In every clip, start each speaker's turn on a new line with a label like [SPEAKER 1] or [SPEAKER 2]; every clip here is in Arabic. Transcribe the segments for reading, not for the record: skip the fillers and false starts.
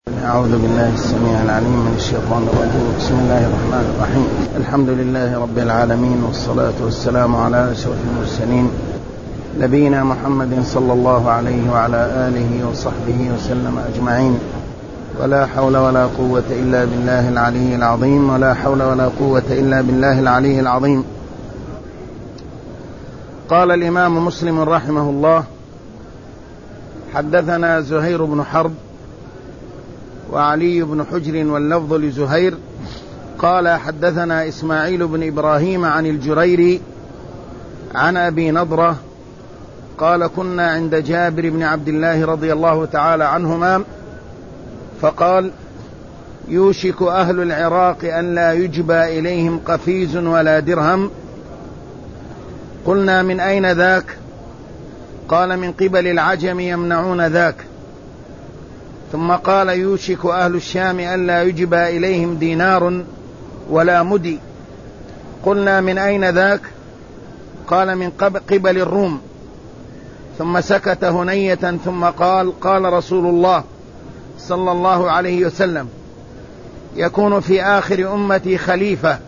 [SPEAKER 1] أعوذ بالله السميع العليم من الشيطان الرجيم. بسم الله الرحمن الرحيم. الحمد لله رب العالمين، والصلاة والسلام على أشرف المرسلين نبينا محمد صلى الله عليه وعلى آله وصحبه وسلم أجمعين. ولا حول ولا قوة إلا بالله العلي العظيم. ولا حول ولا قوة إلا بالله العلي العظيم. قال الإمام مسلم رحمه الله: حدثنا زهير بن حرب وعلي بن حجر واللفظ لزهير قال: حدثنا إسماعيل بن إبراهيم عن الجريري عن أبي نضرة قال: كنا عند جابر بن عبد الله رضي الله تعالى عنهما فقال: يوشك أهل العراق أن لا يجبى إليهم قفيز ولا درهم. قلنا: من أين ذاك؟ قال: من قبل العجم يمنعون ذاك. ثم قال: يوشك أهل الشام أن لا يجبى إليهم دينار ولا مدي. قلنا: من أين ذاك؟ قال: من قبل الروم. ثم سكت هنية ثم قال: قال رسول الله صلى الله عليه وسلم: يكون في آخر أمتي خليفة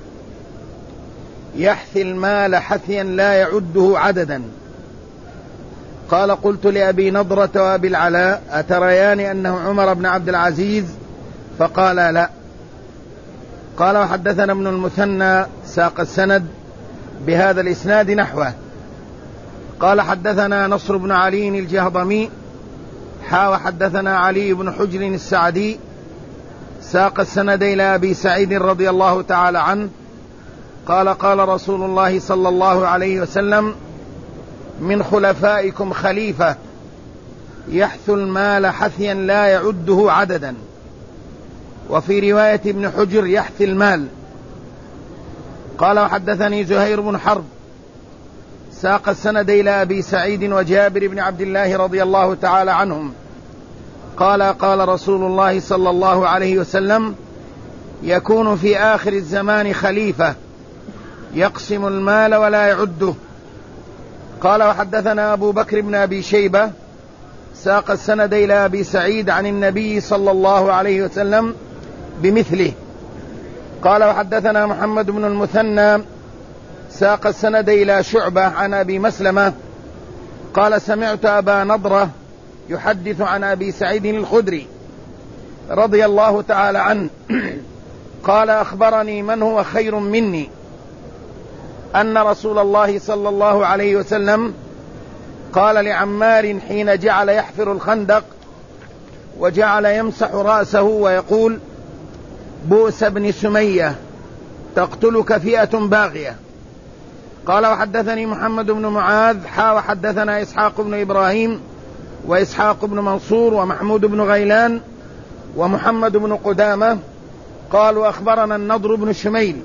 [SPEAKER 1] يحثي المال حثيا لا يعده عددا. قال: قلت لأبي نضرة وأبي العلاء: أتريان أنه عمر بن عبد العزيز؟ فقال: لا. قال: وحدثنا ابن المثنى ساق السند بهذا الإسناد نحوه. قال: حدثنا نصر بن علي الجهضمي وحدثنا علي بن حجر السعدي ساق السند إلى أبي سعيد رضي الله تعالى عنه قال: قال رسول الله صلى الله عليه وسلم: من خلفائكم خليفة يحث المال حثيا لا يعده عددا. وفي رواية ابن حجر: يحثي المال. قال: وحدثني زهير بن حرب ساق السند إلى أبي سعيد وجابر بن عبد الله رضي الله تعالى عنهم قال: قال رسول الله صلى الله عليه وسلم: يكون في آخر الزمان خليفة يقسم المال ولا يعده. قال: وحدثنا أبو بكر بن أبي شيبة ساق السند إلى أبي سعيد عن النبي صلى الله عليه وسلم بمثله. قال: وحدثنا محمد بن المثنى ساق السند إلى شعبة عن أبي مسلمة قال: سمعت أبا نضرة يحدث عن أبي سعيد الخدري رضي الله تعالى عنه قال: أخبرني من هو خير مني أن رسول الله صلى الله عليه وسلم قال لعمار حين جعل يحفر الخندق وجعل يمسح رأسه ويقول: بؤس بن سمية تقتلك فئة باغية. قال: وحدثني محمد بن معاذ وحدثنا إسحاق بن إبراهيم وإسحاق بن منصور ومحمود بن غيلان ومحمد بن قدامة قالوا: أخبرنا النضر بن شميل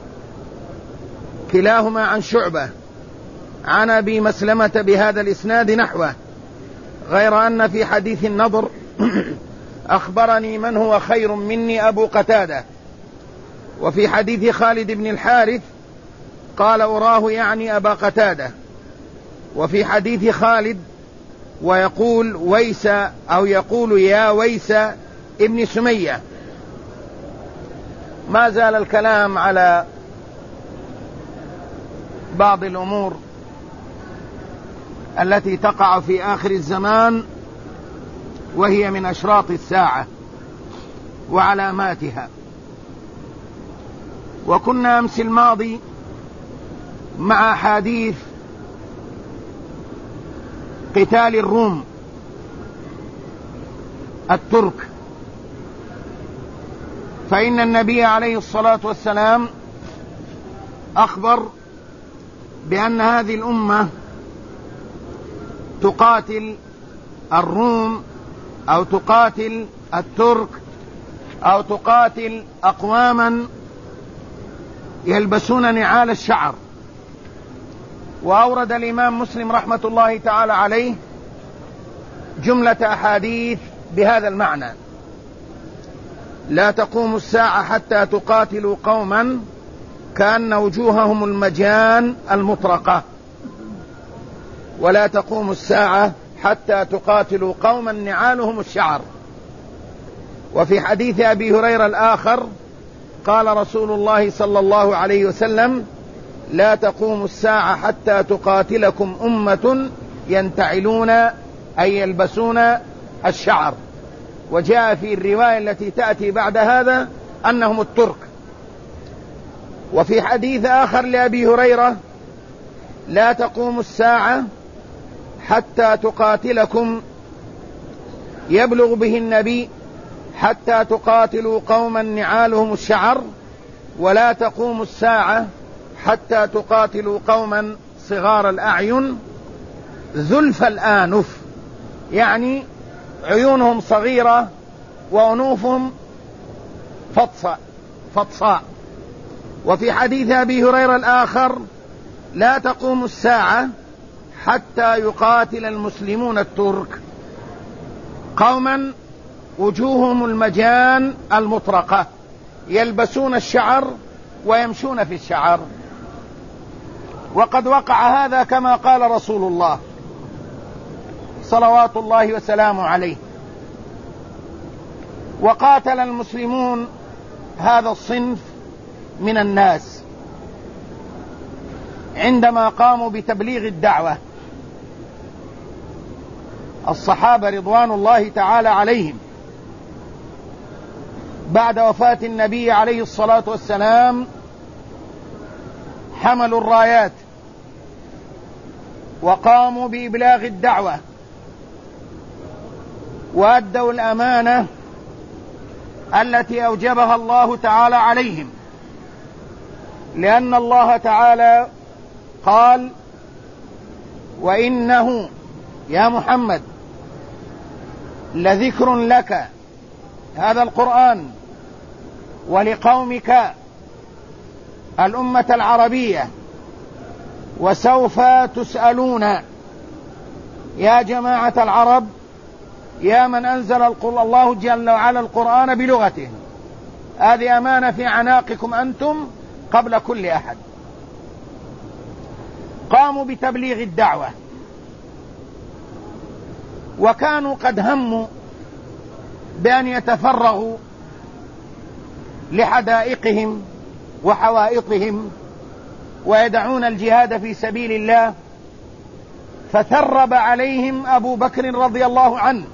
[SPEAKER 1] كلاهما عن شعبة عن أبي مسلمة بهذا الإسناد نحوه، غير أن في حديث النضر أخبرني من هو خير مني أبو قتادة. وفي حديث خالد بن الحارث قال: أراه يعني أبا قتادة. وفي حديث خالد ويقول ويس أو يقول يا ويس ابن سمية. ما زال الكلام على بعض الأمور التي تقع في آخر الزمان وهي من أشراط الساعة وعلاماتها. وكنا أمس الماضي مع حديث قتال الروم الترك، فإن النبي عليه الصلاة والسلام أخبر بأن هذه الأمة تقاتل الروم أو تقاتل الترك أو تقاتل أقواما يلبسون نعال الشعر. وأورد الإمام مسلم رحمة الله تعالى عليه جملة أحاديث بهذا المعنى: لا تقوم الساعة حتى تقاتلوا قوما كأن وجوههم المجان المطرقة، ولا تقوم الساعة حتى تقاتلوا قوما نعالهم الشعر. وفي حديث أبي هريرة الآخر قال رسول الله صلى الله عليه وسلم: لا تقوم الساعة حتى تقاتلكم أمة ينتعلون أي يلبسون الشعر. وجاء في الرواية التي تأتي بعد هذا أنهم الترك. وفي حديث آخر لأبي هريرة: لا تقوم الساعة حتى تقاتلكم، يبلغ به النبي: حتى تقاتلوا قوما نعالهم الشعر، ولا تقوم الساعة حتى تقاتلوا قوما صغار الأعين ذلف الآنف، يعني عيونهم صغيرة وأنوفهم فطساء. وفي حديث أبي هريرة الآخر: لا تقوم الساعة حتى يقاتل المسلمون الترك قوما وجوههم المجان المطرقة، يلبسون الشعر ويمشون في الشعر. وقد وقع هذا كما قال رسول الله صلوات الله وسلامه عليه. وقاتل المسلمون هذا الصنف من الناس عندما قاموا بتبليغ الدعوة. الصحابة رضوان الله تعالى عليهم بعد وفاة النبي عليه الصلاة والسلام حملوا الرايات وقاموا بإبلاغ الدعوة وأدوا الأمانة التي أوجبها الله تعالى عليهم، لأن الله تعالى قال: وإنه يا محمد لذكر لك، هذا القرآن، ولقومك الأمة العربية، وسوف تسألون. يا جماعة العرب، يا من أنزل الله جل وعلا القرآن بلغته، هذه أمانة في عناقكم أنتم قبل كل أحد. قاموا بتبليغ الدعوة، وكانوا قد هموا بأن يتفرغوا لحدائقهم وحوائطهم ويدعون الجهاد في سبيل الله. فثرب عليهم أبو بكر رضي الله عنه،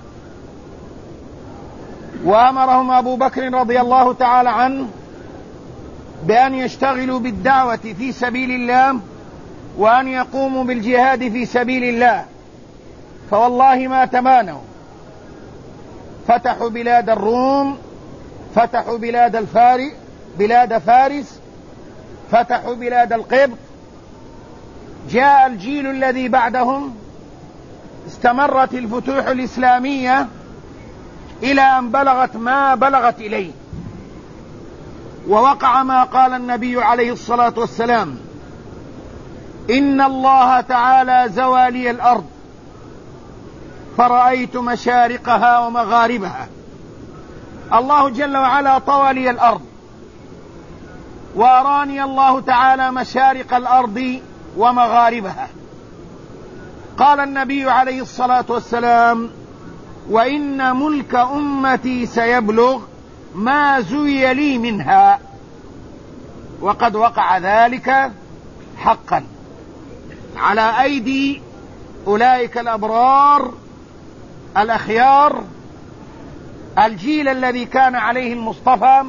[SPEAKER 1] وأمرهم أبو بكر رضي الله تعالى عنه بأن يشتغلوا بالدعوة في سبيل الله وأن يقوموا بالجهاد في سبيل الله. فوالله ما تمانوا، فتحوا بلاد الروم، فتحوا بلاد فارس، فتحوا بلاد القبط. جاء الجيل الذي بعدهم، استمرت الفتوح الإسلامية إلى أن بلغت ما بلغت إليه، ووقع ما قال النبي عليه الصلاة والسلام: إن الله تعالى زوى لي الأرض فرأيت مشارقها ومغاربها. الله جل وعلا طوى لي الأرض، وأراني الله تعالى مشارق الأرض ومغاربها. قال النبي عليه الصلاة والسلام: وإن ملك أمتي سيبلغ ما زوي لي منها. وقد وقع ذلك حقا على أيدي أولئك الأبرار الأخيار، الجيل الذي كان عليه المصطفى،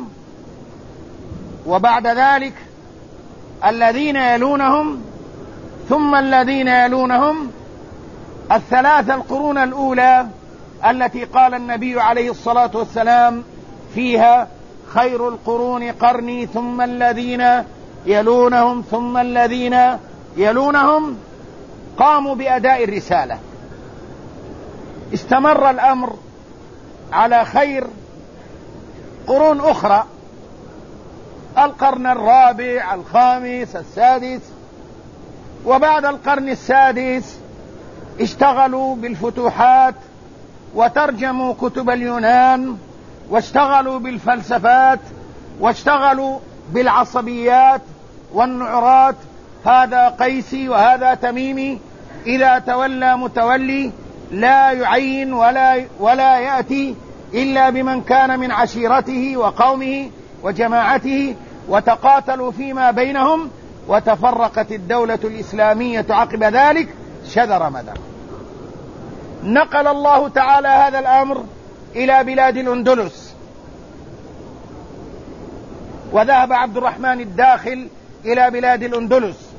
[SPEAKER 1] وبعد ذلك الذين يلونهم، ثم الذين يلونهم، الثلاث القرون الأولى التي قال النبي عليه الصلاة والسلام فيها: خير القرون قرني ثم الذين يلونهم ثم الذين يلونهم. قاموا بأداء الرسالة. استمر الأمر على خير قرون أخرى، القرن الرابع، الخامس، السادس. وبعد القرن السادس اشتغلوا بالفتوحات وترجموا كتب اليونان، واشتغلوا بالفلسفات، واشتغلوا بالعصبيات والنعرات. هذا قيسي وهذا تميمي، إذا تولى متولي لا يعين ولا يأتي إلا بمن كان من عشيرته وقومه وجماعته، وتقاتلوا فيما بينهم، وتفرقت الدولة الإسلامية عقب ذلك شذر مذر. نقل الله تعالى هذا الأمر إلى بلاد الأندلس، وذهب عبد الرحمن الداخل إلى بلاد الأندلس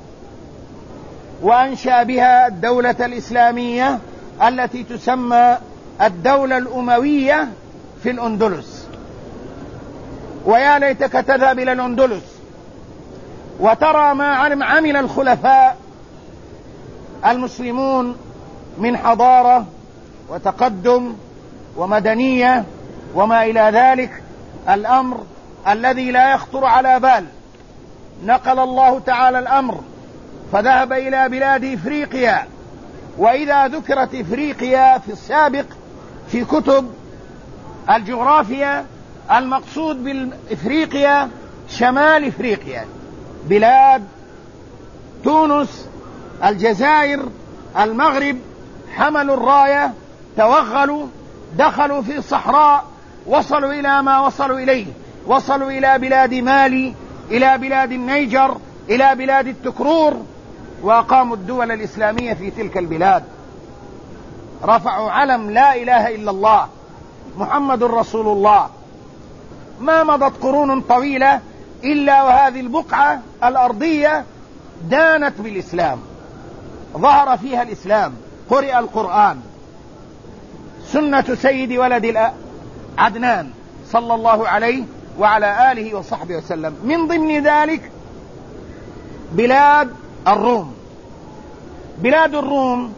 [SPEAKER 1] وأنشأ بها الدولة الإسلامية التي تسمى الدولة الأموية في الأندلس. ويا ليتك تذهب إلى الأندلس وترى ما عمل الخلفاء المسلمون من حضارة وتقدم ومدنية وما إلى ذلك، الأمر الذي لا يخطر على بال. نقل الله تعالى الأمر فذهب إلى بلاد إفريقيا، وإذا ذكرت إفريقيا في السابق في كتب الجغرافيا المقصود بالإفريقيا شمال إفريقيا، بلاد تونس، الجزائر، المغرب، حملوا الراية، توغلوا، دخلوا في الصحراء، وصلوا إلى ما وصلوا إليه، وصلوا إلى بلاد مالي، إلى بلاد النيجر، إلى بلاد التكرور، وأقاموا الدول الإسلامية في تلك البلاد. رفعوا علم لا إله إلا الله محمد رسول الله. ما مضت قرون طويلة إلا وهذه البقعة الأرضية دانت بالإسلام، ظهر فيها الإسلام، قرئ القرآن، سنة سيد ولد عدنان صلى الله عليه وعلى آله وصحبه وسلم. من ضمن ذلك بلاد الروم. بلاد الروم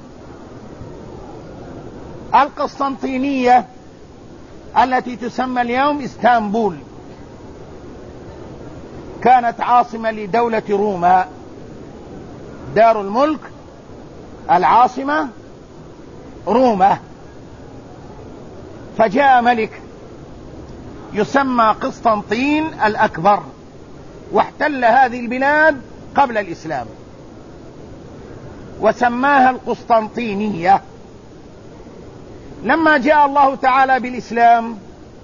[SPEAKER 1] القسطنطينية التي تسمى اليوم اسطنبول كانت عاصمة لدولة روما، دار الملك، العاصمة روما. فجاء ملك يسمى قسطنطين الأكبر واحتل هذه البلاد قبل الإسلام وسماها القسطنطينية. لما جاء الله تعالى بالإسلام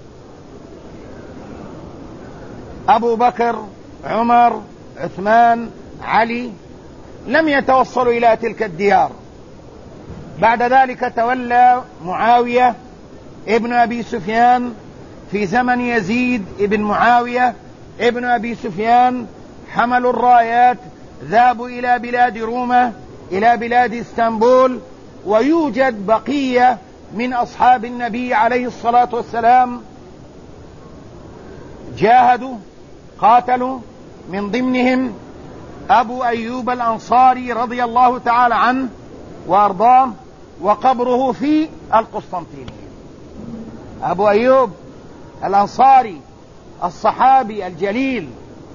[SPEAKER 1] أبو بكر، عمر، عثمان، علي لم يتوصلوا إلى تلك الديار. بعد ذلك تولى معاوية ابن أبي سفيان في زمن يزيد ابن معاوية ابن أبي سفيان، حملوا الرايات، ذهبوا إلى بلاد روما، إلى بلاد اسطنبول. ويوجد بقية من أصحاب النبي عليه الصلاة والسلام جاهدوا قاتلوا، من ضمنهم أبو أيوب الأنصاري رضي الله تعالى عنه وأرضاه، وقبره في القسطنطينية. أبو أيوب الأنصاري الصحابي الجليل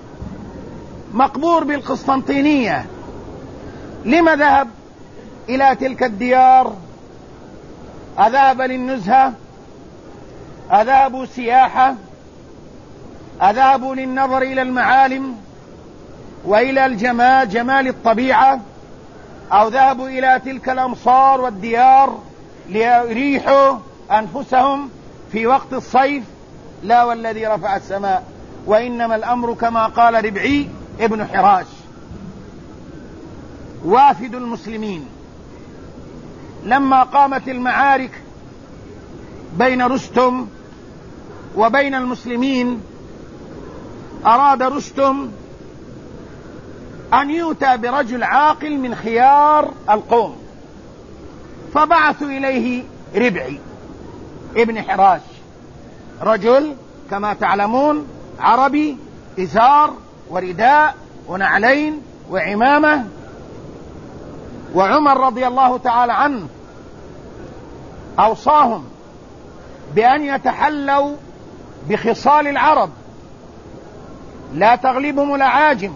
[SPEAKER 1] مقبور بالقسطنطينية. لما ذهب إلى تلك الديار؟ أذهب للنزهة؟ أذهبوا سياحة؟ أذهبوا للنظر إلى المعالم وإلى الجمال، جمال الطبيعة؟ أو ذهبوا إلى تلك الأمصار والديار ليريحوا أنفسهم في وقت الصيف؟ لا والذي رفع السماء، وإنما الأمر كما قال ربعي ابن حراش وافد المسلمين لما قامت المعارك بين رستم وبين المسلمين، أراد رستم أن يؤتى برجل عاقل من خيار القوم، فبعثوا إليه ربعي ابن حراش، رجل كما تعلمون عربي، إزار ورداء ونعلين وعمامة. وعمر رضي الله تعالى عنه أوصاهم بأن يتحلوا بخصال العرب، لا تغلبهم الأعاجم،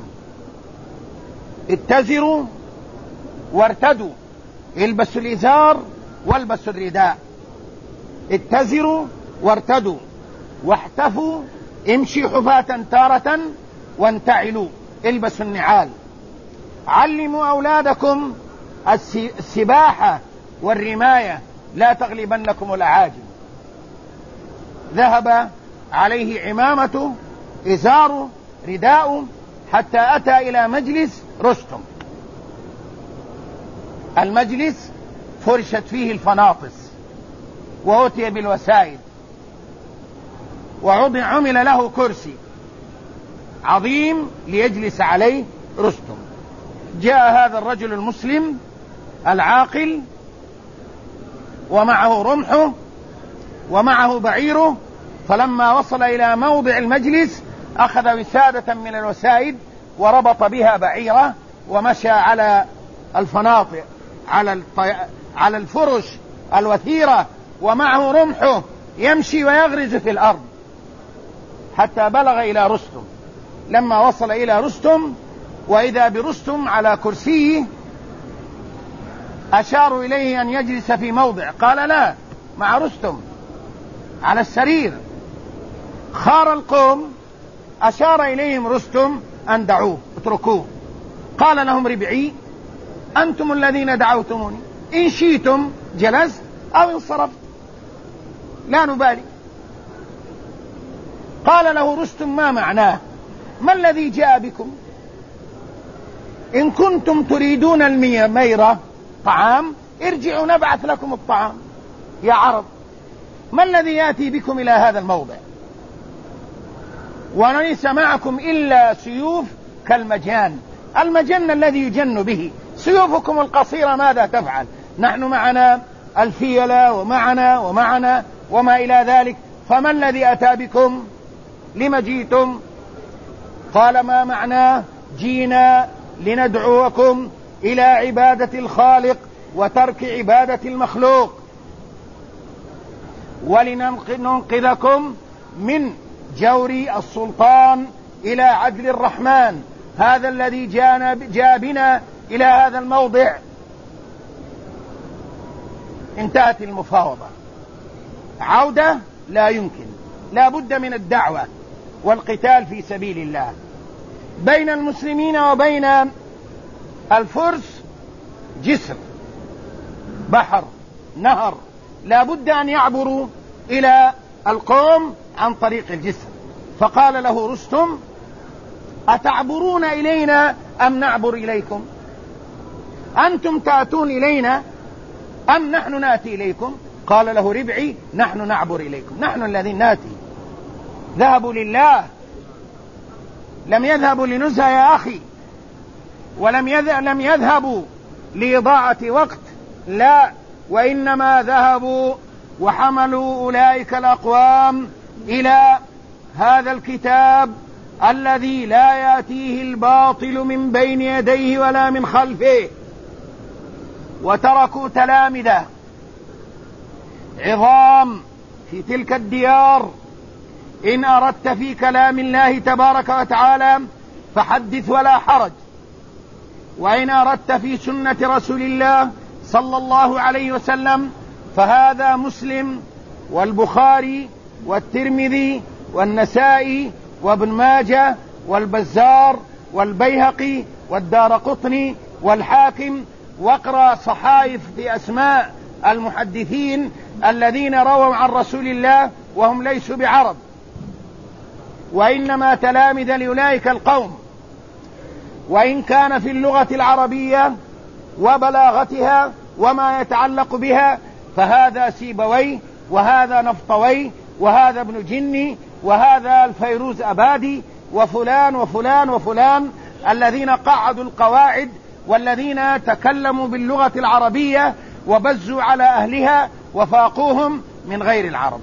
[SPEAKER 1] اتزروا وارتدوا، البسوا الإزار والبسوا الرداء، اتزروا وارتدوا، واحتفوا، امشي حفاة تارة وانتعلوا، البسوا النعال، علموا أولادكم السباحة والرماية، لا تغلبنكم الأعاجم. ذهب عليه عمامته، إزاره، رداءه، حتى أتى إلى مجلس رستم. المجلس فرشت فيه الفناطس وأتي بالوسائد، وعمل له كرسي عظيم ليجلس عليه رستم. جاء هذا الرجل المسلم العاقل ومعه رمحه ومعه بعيره، فلما وصل إلى موضع المجلس أخذ وسادة من الوسائد وربط بها بعيره ومشى على الفناطق على الفرش الوثيرة، ومعه رمحه يمشي ويغرز في الأرض حتى بلغ إلى رستم. لما وصل إلى رستم وإذا برستم على كرسيه، أشاروا إليه أن يجلس في موضع، قال لا، مع رستم على السرير. خار القوم، أشار إليهم رستم أن دعوه، اتركوه. قال لهم ربعي: أنتم الذين دعوتموني، إن شئتم جلست أو انصرفت، لا نبالي. قال له رستم: ما معناه؟ ما الذي جاء بكم؟ إن كنتم تريدون الميرة طعام ارجعوا نبعث لكم الطعام يا عرب، ما الذي يأتي بكم إلى هذا الموضع؟ وليس معكم إلا سيوف كالمجان، المجن الذي يجن به، سيوفكم القصيرة ماذا تفعل؟ نحن معنا الفيلة ومعنا وما إلى ذلك، فما الذي أتى بكم؟ لم جئتم؟ قال: ما معناه؟ جينا لندعوكم إلى عبادة الخالق وترك عبادة المخلوق، ولننقذكم من جور السلطان إلى عدل الرحمن، هذا الذي جاء بنا إلى هذا الموضع. انتهت المفاوضة. عودة لا يمكن، لا بد من الدعوة والقتال في سبيل الله. بين المسلمين وبين الفرس جسر، بحر، نهر، لا بد أن يعبروا إلى القوم عن طريق الجسر. فقال له رستم: أتعبرون إلينا أم نعبر إليكم؟ أنتم تأتون إلينا أم نحن نأتي إليكم؟ قال له ربعي: نحن نعبر إليكم، نحن الذين نأتي. ذهبوا لله، لم يذهبوا لنزهة يا أخي، ولم يذهبوا لإضاعة وقت، لا، وإنما ذهبوا وحملوا أولئك الأقوام إلى هذا الكتاب الذي لا يأتيه الباطل من بين يديه ولا من خلفه، وتركوا تلامذة عظام في تلك الديار. إن أردت في كلام الله تبارك وتعالى فحدث ولا حرج، وإن أردت في سنة رسول الله صلى الله عليه وسلم فهذا مسلم والبخاري والترمذي والنسائي وابن ماجه والبزار والبيهقي والدارقطني والحاكم، واقرأ صحائف بأسماء المحدثين الذين رووا عن رسول الله وهم ليسوا بعرب، وإنما تلامذة لأولئك القوم. وإن كان في اللغة العربية وبلاغتها وما يتعلق بها فهذا سيبويه، وهذا نفطوي، وهذا ابن جني، وهذا الفيروز أبادي، وفلان وفلان وفلان، الذين قعدوا القواعد والذين تكلموا باللغة العربية وبزوا على أهلها وفاقوهم من غير العرب.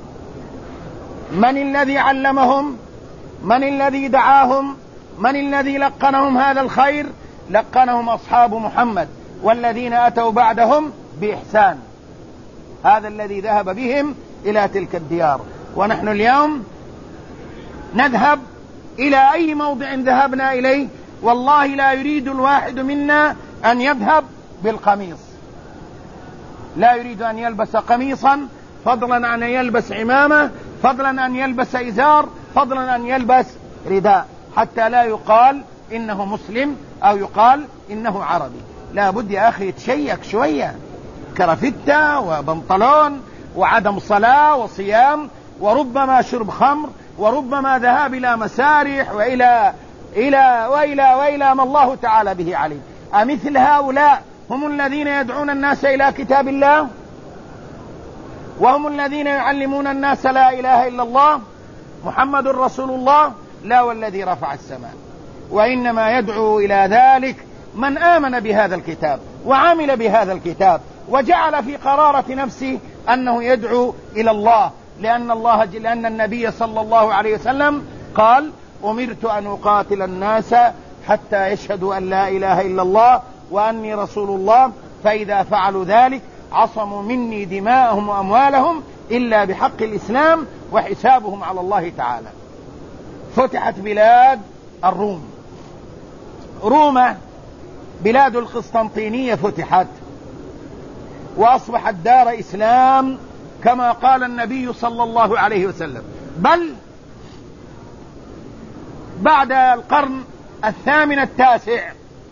[SPEAKER 1] من الذي علمهم؟ من الذي دعاهم؟ من الذي لقنهم هذا الخير؟ لقنهم أصحاب محمد والذين أتوا بعدهم بإحسان، هذا الذي ذهب بهم إلى تلك الديار. ونحن اليوم نذهب إلى أي موضع ذهبنا إليه، والله لا يريد الواحد منا أن يذهب بالقميص، لا يريد أن يلبس قميصا، فضلا عن أن يلبس عمامة، فضلا أن يلبس إزار، فضلا أن يلبس رداء، حتى لا يقال إنه مسلم أو يقال إنه عربي. لا بد يا أخي تشيك شوية، كرافتة وبنطلون وعدم صلاة وصيام وربما شرب خمر، وربما ذهاب إلى مسارح وإلى ما الله تعالى به عليم. أمثل هؤلاء هم الذين يدعون الناس إلى كتاب الله، وهم الذين يعلمون الناس لا إله إلا الله محمد رسول الله؟ لا والذي رفع السماء. وإنما يدعو إلى ذلك من آمن بهذا الكتاب وعمل بهذا الكتاب وجعل في قرارة نفسه أنه يدعو إلى الله، لأن النبي صلى الله عليه وسلم قال: أمرت أن أقاتل الناس حتى يشهدوا أن لا إله إلا الله وأني رسول الله، فإذا فعلوا ذلك عصموا مني دماءهم وأموالهم إلا بحق الإسلام وحسابهم على الله تعالى. فتحت بلاد الروم، روما بلاد القسطنطينية فتحت وأصبحت دار إسلام كما قال النبي صلى الله عليه وسلم، بل بعد القرن 18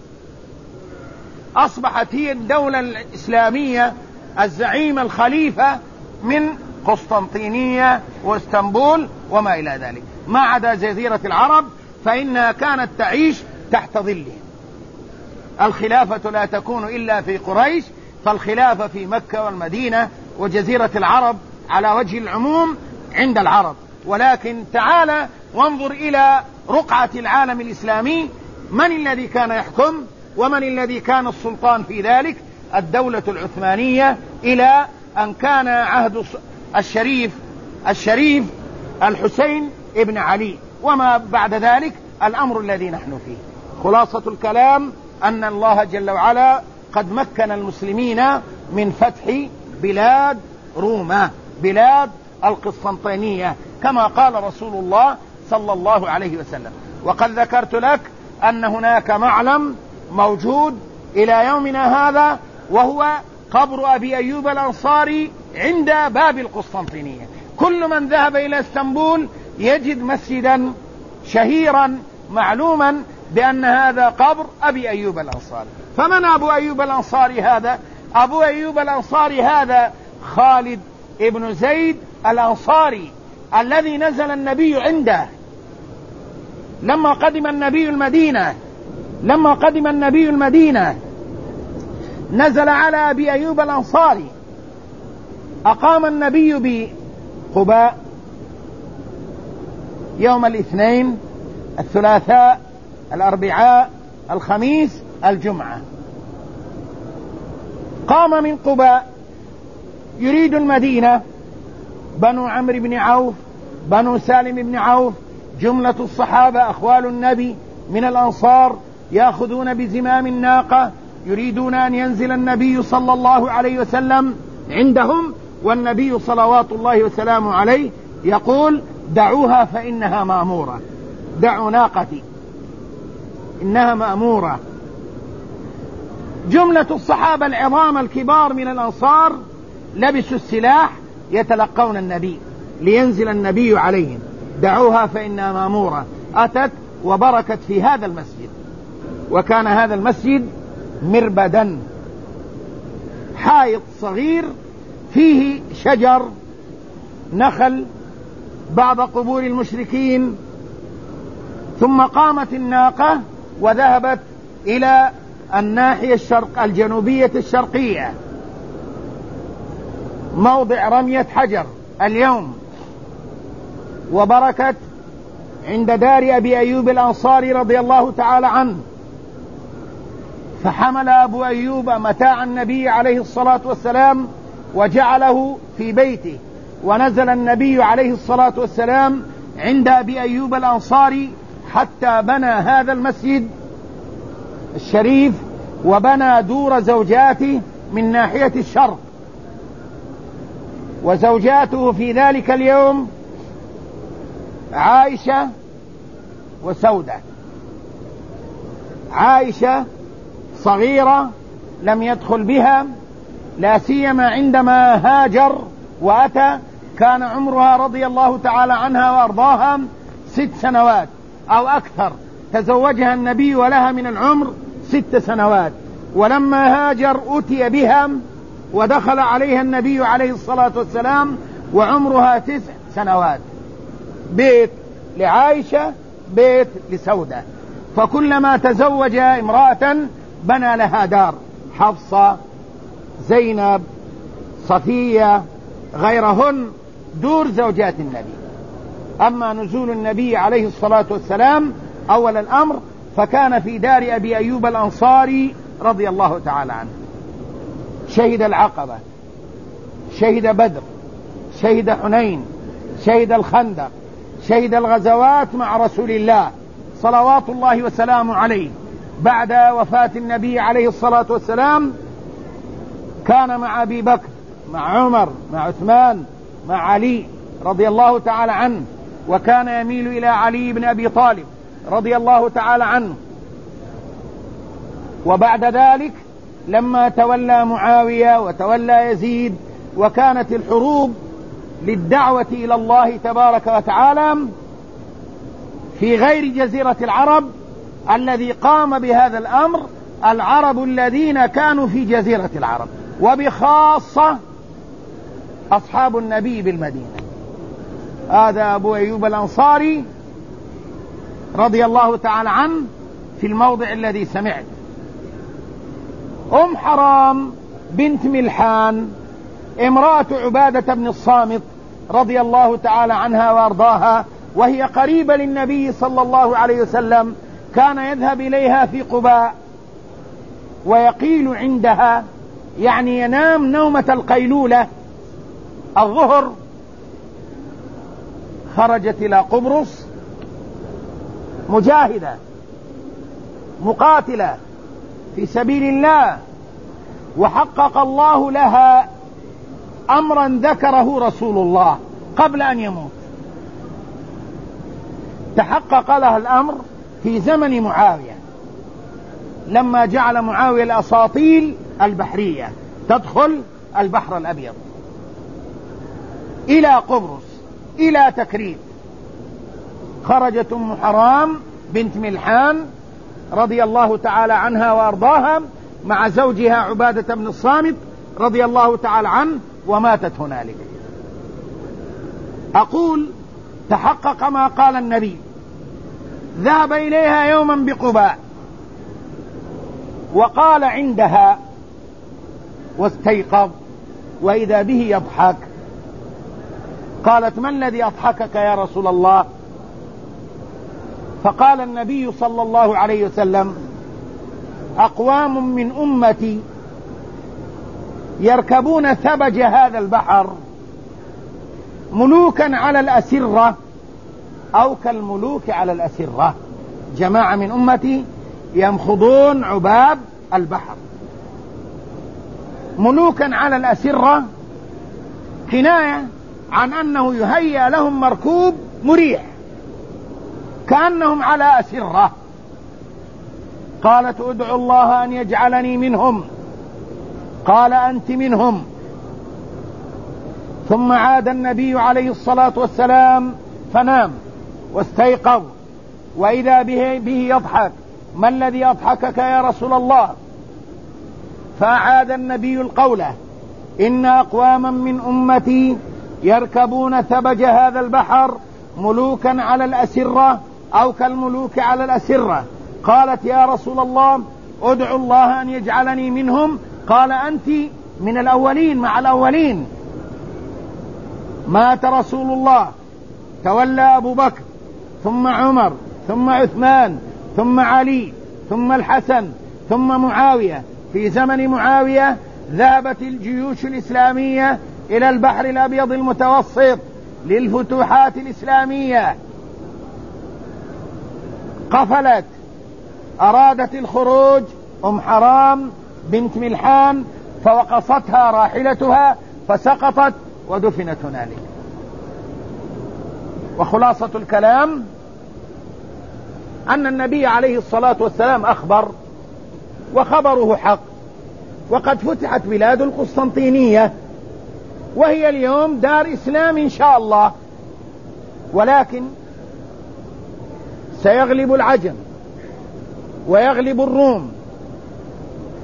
[SPEAKER 1] أصبحت هي الدولة الإسلامية الزعيمة الخليفة من قسطنطينية واسطنبول وما إلى ذلك، ما عدا جزيرة العرب فإنها كانت تعيش تحت ظله. الخلافة لا تكون إلا في قريش، فالخلافة في مكة والمدينة وجزيرة العرب على وجه العموم عند العرب. ولكن تعالى وانظر إلى رقعة العالم الإسلامي، من الذي كان يحكم ومن الذي كان السلطان في ذلك؟ الدولة العثمانية، إلى أن كان عهد الشريف الحسين ابن علي، وما بعد ذلك الأمر الذي نحن فيه. خلاصة الكلام أن الله جل وعلا قد مكن المسلمين من فتح بلاد روما، بلاد القسطنطينية، كما قال رسول الله صلى الله عليه وسلم. وقد ذكرت لك أن هناك معلم موجود إلى يومنا هذا، وهو قبر أبي أيوب الأنصاري عند باب القسطنطينية. كل من ذهب إلى اسطنبول يجد مسجدا شهيرا معلوما بأن هذا قبر أبي أيوب الأنصاري. فمن أبو أيوب الأنصاري هذا؟ أبو أيوب الأنصاري هذا خالد ابن زيد الأنصاري الذي نزل النبي عنده لما قدم النبي المدينة نزل على أبي أيوب الأنصاري. أقام النبي بقباء يوم الاثنين، الثلاثاء، الأربعاء، الخميس، الجمعة. قام من قباء يريد المدينة بنو عمرو بن عوف، بنو سالم بن عوف، جملة الصحابة أخوال النبي من الأنصار يأخذون بزمام الناقة، يريدون أن ينزل النبي صلى الله عليه وسلم عندهم، والنبي صلوات الله وسلامه عليه يقول: دعوها فإنها مأمورة، دعوا ناقتي إنها مأمورة. جملة الصحابة العظام الكبار من الأنصار لبسوا السلاح يتلقون النبي لينزل النبي عليهم، دعوها فإنها مأمورة. أتت وبركت في هذا المسجد، وكان هذا المسجد مربدا، حائط صغير فيه شجر نخل بعض قبور المشركين. ثم قامت الناقة وذهبت إلى الناحية الجنوبية الشرقية، موضع رمية حجر اليوم، وبركت عند دار أبي أيوب الأنصاري رضي الله تعالى عنه. فحمل أبو أيوب متاع النبي عليه الصلاة والسلام وجعله في بيته، ونزل النبي عليه الصلاة والسلام عند أبي أيوب الأنصاري حتى بنى هذا المسجد الشريف، وبنى دور زوجاته من ناحية الشرق. وزوجاته في ذلك اليوم عائشة وسودة. عائشة صغيرة لم يدخل بها، لا سيما عندما هاجر وأتى كان عمرها رضي الله تعالى عنها وأرضاها 6 سنوات أو أكثر. تزوجها النبي ولها من العمر 6 سنوات، ولما هاجر أتي بها ودخل عليها النبي عليه الصلاة والسلام وعمرها 9 سنوات، بيت لعائشة، بيت لسودة، فكلما تزوج امرأة بنى لها دار، حفصة، زينب، صفية، غيرهن دور زوجات النبي. أما نزول النبي عليه الصلاة والسلام أول الأمر فكان في دار أبي أيوب الأنصاري رضي الله تعالى عنه، شهد العقبة، شهد بدر، شهد حنين، شهد الخندق، شهد الغزوات مع رسول الله صلوات الله وسلامه عليه. بعد وفاة النبي عليه الصلاة والسلام كان مع أبي بكر، مع عمر، مع عثمان، مع علي رضي الله تعالى عنه، وكان يميل إلى علي بن أبي طالب رضي الله تعالى عنه. وبعد ذلك لما تولى معاوية وتولى يزيد وكانت الحروب للدعوة إلى الله تبارك وتعالى في غير جزيرة العرب، الذي قام بهذا الأمر العرب الذين كانوا في جزيرة العرب، وبخاصة أصحاب النبي بالمدينة. هذا أبو أيوب الأنصاري رضي الله تعالى عنه في الموضع الذي سمعت. أم حرام بنت ملحان امرأة عبادة بن الصامت رضي الله تعالى عنها وارضاها، وهي قريبة للنبي صلى الله عليه وسلم، كان يذهب إليها في قباء ويقيل عندها، يعني ينام نومة القيلولة الظهر. خرجت إلى قبرص مجاهدة مقاتلة في سبيل الله، وحقق الله لها أمرا ذكره رسول الله قبل أن يموت. تحقق لها الأمر في زمن معاوية، لما جعل معاوية الأساطيل البحرية تدخل البحر الأبيض إلى قبرص إلى تكريت. خرجت أم حرام بنت ملحان رضي الله تعالى عنها وأرضاها مع زوجها عبادة بن الصامت رضي الله تعالى عنه، وماتت هنالك. أقول تحقق ما قال النبي، ذهب إليها يوما بقباء وقال عندها واستيقظ وإذا به يضحك. قالت: ما الذي أضحكك يا رسول الله؟ فقال النبي صلى الله عليه وسلم: أقوام من أمتي يركبون ثبج هذا البحر ملوكا على الأسرة أو كالملوك على الأسرة. جماعة من أمتي يمخضون عباب البحر ملوكا على الأسرة، كناية عن أنه يهيأ لهم مركوب مريح كأنهم على أسرة. قالت: ادعوا الله أن يجعلني منهم. قال: أنت منهم. ثم عاد النبي عليه الصلاة والسلام فنام واستيقظ وإذا به يضحك. ما الذي أضحكك يا رسول الله؟ فأعاد النبي القول: إن أقواما من أمتي يركبون ثبج هذا البحر ملوكا على الأسرة أو كالملوك على الأسرة. قالت: يا رسول الله ادعوا الله أن يجعلني منهم. قال: أنت من الأولين مع الأولين. مات رسول الله، تولى أبو بكر ثم عمر ثم عثمان ثم علي ثم الحسن ثم معاوية. في زمن معاوية ذهبت الجيوش الإسلامية إلى البحر الأبيض المتوسط للفتوحات الإسلامية، قفلت، أرادت الخروج أم حرام بنت ملحان فوقصتها راحلتها فسقطت ودفنت هنالك. وخلاصة الكلام أن النبي عليه الصلاة والسلام أخبر، وخبره حق، وقد فتحت بلاد القسطنطينية وهي اليوم دار إسلام إن شاء الله، ولكن سيغلب العجم ويغلب الروم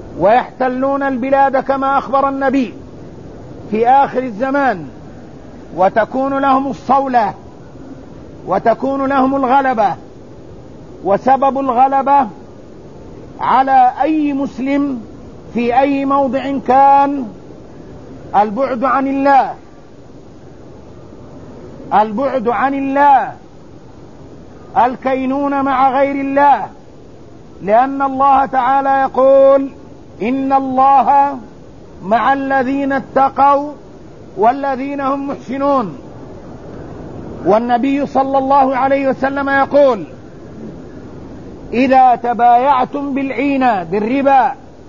[SPEAKER 1] ويحتلون البلاد كما أخبر النبي في آخر الزمان وتكون لهم الصولة وتكون لهم الغلبة. وسبب الغلبة على أي مسلم في أي موضع كان البعد عن الله، البعد عن الله، الكينون مع غير الله، لأن الله تعالى يقول: إن الله مع الذين اتقوا والذين هم محسنون. والنبي صلى الله عليه وسلم يقول: إذا تبايعتم بالعينة بالربا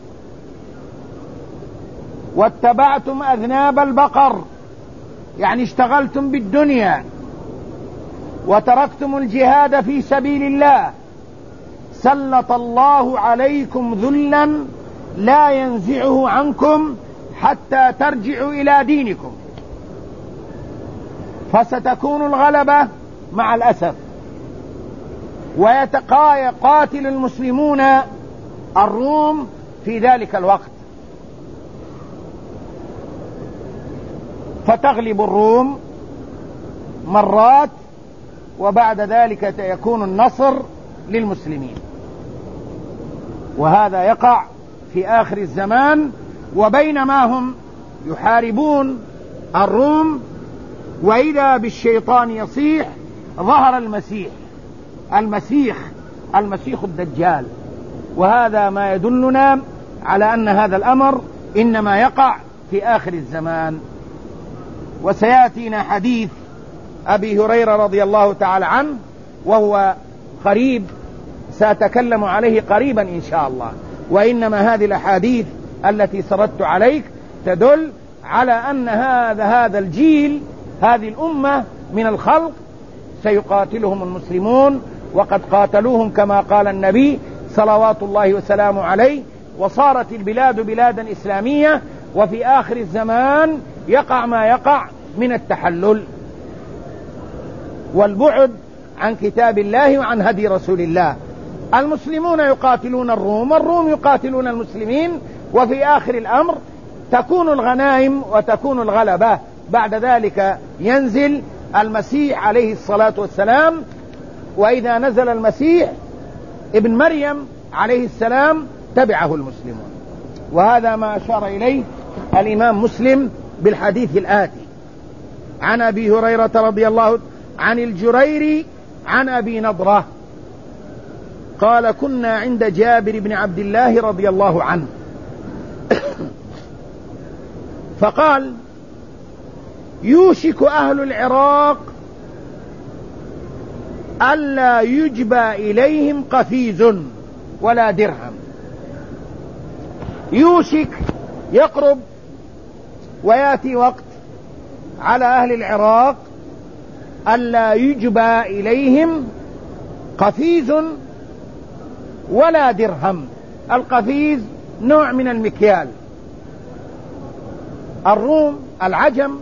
[SPEAKER 1] واتبعتم أذناب البقر، يعني اشتغلتم بالدنيا وتركتم الجهاد في سبيل الله، سلط الله عليكم ذلا لا ينزعه عنكم حتى ترجعوا إلى دينكم. فستكون الغلبة مع الأسف، ويتقاتل المسلمون الروم في ذلك الوقت، فتغلب الروم مرات، وبعد ذلك يكون النصر للمسلمين. وهذا يقع في آخر الزمان. وبينما هم يحاربون الروم وإذا بالشيطان يصيح، ظهر المسيح الدجال. وهذا ما يدلنا على أن هذا الأمر إنما يقع في آخر الزمان. وسيأتينا حديث أبي هريرة رضي الله تعالى عنه، وهو قريب، سأتكلم عليه قريبا إن شاء الله. وإنما هذه الأحاديث التي سردت عليك تدل على أن هذا الجيل، هذه الأمة من الخلق سيقاتلهم المسلمون، وقد قاتلوهم كما قال النبي صلوات الله وسلامه عليه. وصارت البلاد بلادا إسلامية، وفي آخر الزمان يقع ما يقع من التحلل والبعد عن كتاب الله وعن هدي رسول الله. المسلمون يقاتلون الروم، والروم يقاتلون المسلمين، وفي آخر الأمر تكون الغنائم وتكون الغلبة. بعد ذلك ينزل المسيح عليه الصلاة والسلام، وإذا نزل المسيح ابن مريم عليه السلام تبعه المسلمون. وهذا ما أشار إليه الإمام مسلم بالحديث الآتي: عن أبي هريرة رضي الله عن الجريري عن أبي نضرة قال: كنا عند جابر بن عبد الله رضي الله عنه فقال: يوشك أهل العراق ألا يجبى إليهم قفيز ولا درهم. يوشك يقرب، ويأتي وقت على أهل العراق ألا يجبى إليهم قفيز ولا درهم. القفيز نوع من المكيال. الروم، العجم،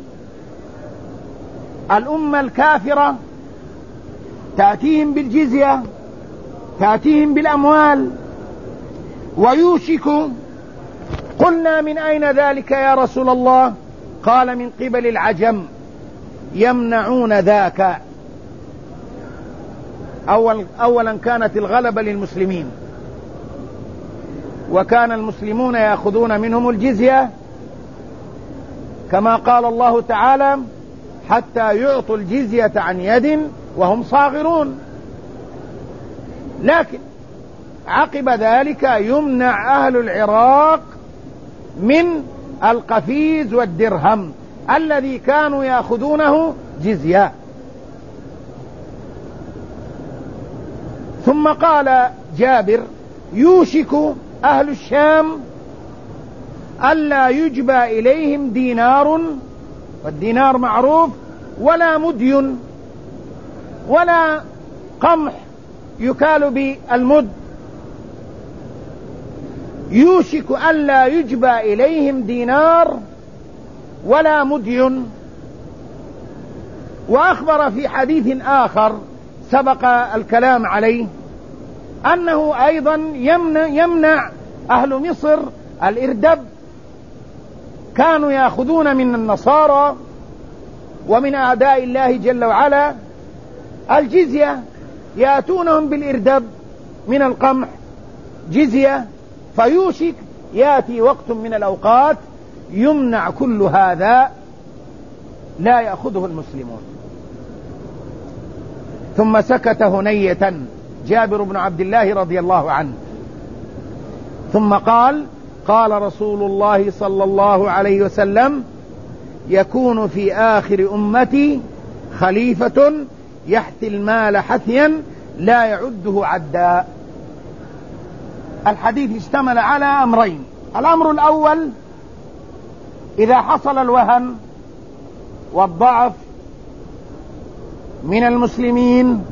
[SPEAKER 1] الأمة الكافرة تأتيهم بالجزية، تأتيهم بالأموال. ويوشك، قلنا: من أين ذلك يا رسول الله؟ قال: من قبل العجم يمنعون ذاك. أولا كانت الغلبة للمسلمين، وكان المسلمون يأخذون منهم الجزية، كما قال الله تعالى: حتى يعطوا الجزية عن يد وهم صاغرون. لكن عقب ذلك يمنع أهل العراق من القفيز والدرهم الذي كانوا يأخذونه جزية. ثم قال جابر: يوشك أهل الشام ألا يجبى إليهم دينار، والدينار معروف، ولا مدين، ولا قمح يكال بالمد. يوشك ألا يجبى إليهم دينار ولا مدين. وأخبر في حديث آخر سبق الكلام عليه أنه أيضا يمنع أهل مصر الإردب. كانوا يأخذون من النصارى ومن أعداء الله جل وعلا الجزية، يأتونهم بالإردب من القمح جزية، فيوشك يأتي وقت من الأوقات يمنع كل هذا، لا يأخذه المسلمون. ثم سكت هنية جابر بن عبد الله رضي الله عنه، ثم قال: قال رسول الله صلى الله عليه وسلم: يكون في آخر أمتي خليفة يحثي المال حثيا لا يعده عدا. الحديث اشتمل على أمرين: الأمر الأول، إذا حصل الوهن والضعف من المسلمين،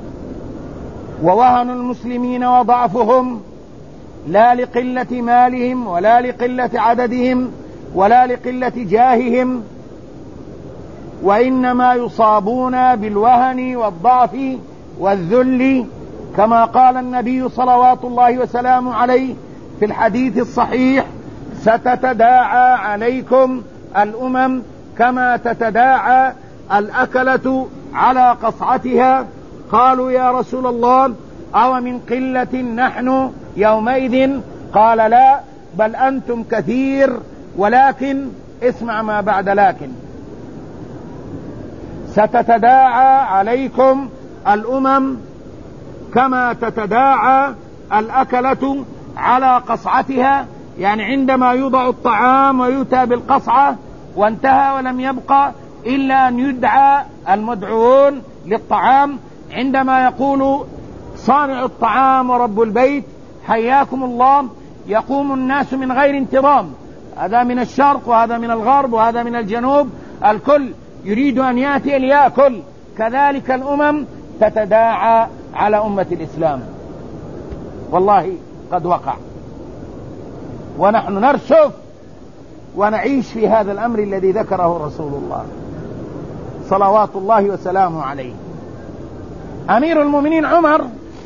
[SPEAKER 1] ووهن المسلمين وضعفهم لا لقلة مالهم ولا لقلة عددهم ولا لقلة جاههم، وإنما يصابون بالوهن والضعف والذل، كما قال النبي صلوات الله وسلامه عليه في الحديث الصحيح: ستتداعى عليكم الأمم كما تتداعى الأكلة على قصعتها. قالوا: يا رسول الله، أو من قلة نحن يومئذ؟ قال: لا، بل أنتم كثير، ولكن اسمع ما بعد لكن: ستتداعى عليكم الأمم كما تتداعى الأكلة على قصعتها، يعني عندما يوضع الطعام ويؤتى بالقصعة وانتهى ولم يبقى إلا أن يدعى المدعوون للطعام، عندما يقول صانع الطعام ورب البيت حياكم الله، يقوم الناس من غير انتظام، هذا من الشرق وهذا من الغرب وهذا من الجنوب، الكل يريد أن يأتي ليأكل. كذلك الأمم تتداعى على أمة الإسلام، والله قد وقع، ونحن نرشف ونعيش في هذا الأمر الذي ذكره رسول الله صلوات الله وسلامه عليه. أمير المؤمنين عمر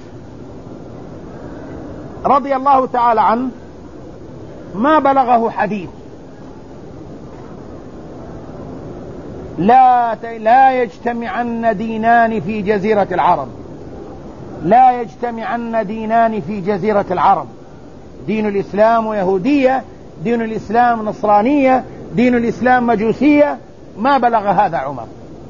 [SPEAKER 1] رضي الله تعالى عنه ما بلغه حديث لا يجتمعن دينان في جزيرة العرب، لا يجتمعن دينان في جزيرة العرب، دين الإسلام ويهودية، دين الإسلام نصرانية، دين الإسلام مجوسية، ما بلغ هذا عمر.